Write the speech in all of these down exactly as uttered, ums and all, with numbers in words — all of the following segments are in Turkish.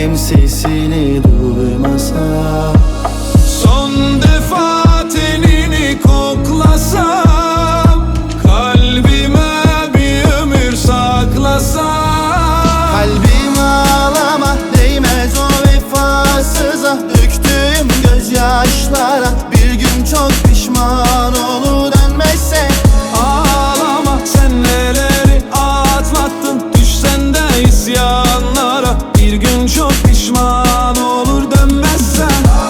benim sesini duymasam. Son defa tenini koklasam, kalbime bir ömür saklasam. Kalbim ağlama, değmez o vefasıza, döktüğüm gözyaşlara. Bir gün çok pişman olur dönmezse. Ağlama, sen neleri atlattın, düşsen de isyanlara. Bir gün çok pişman olur dönmezsen.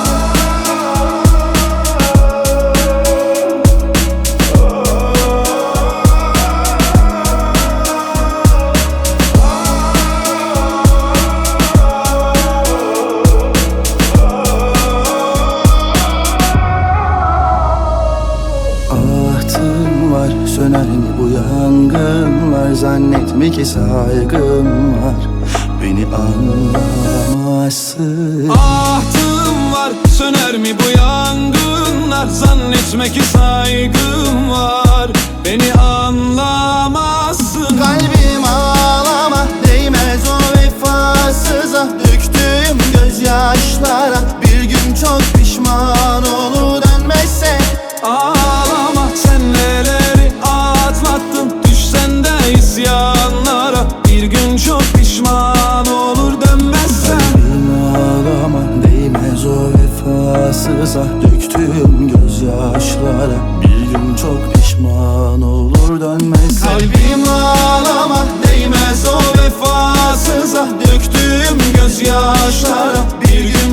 Ahtım var, söner mi bu yangınlar? Zannetme ki saygım var, beni anlamazsın. Ahtım var, söner mi bu yangınlar? Zannetme ki saygım var, beni anlamazsın. Kalbim ağlama, değmez o vefasıza, döktüğüm gözyaşlara. Bir gün çok pişman olur dönmezse. Ağlama, sen neleri atlattın, düşsen de isyanlara. Bir gün çok pişman olur dönmezsen. Kalbim ağlama, değmez o vefasıza, döktüğüm gözyaşlara. Bir gün çok pişman olur dönmezse. Kalbim ağlama, değmez o vefasıza, döktüğüm gözyaşlara. Bir gün